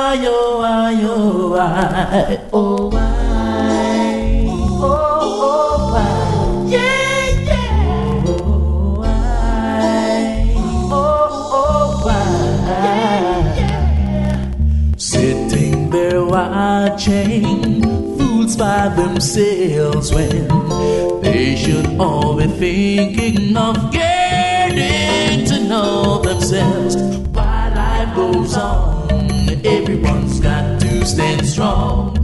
why, oh, why, oh, why, oh, why, oh, why, yeah, yeah, oh, why, oh, why, yeah. Sitting there watching fools by themselves when they should all be thinking of getting to know themselves. While life goes on, everyone's got to stand strong.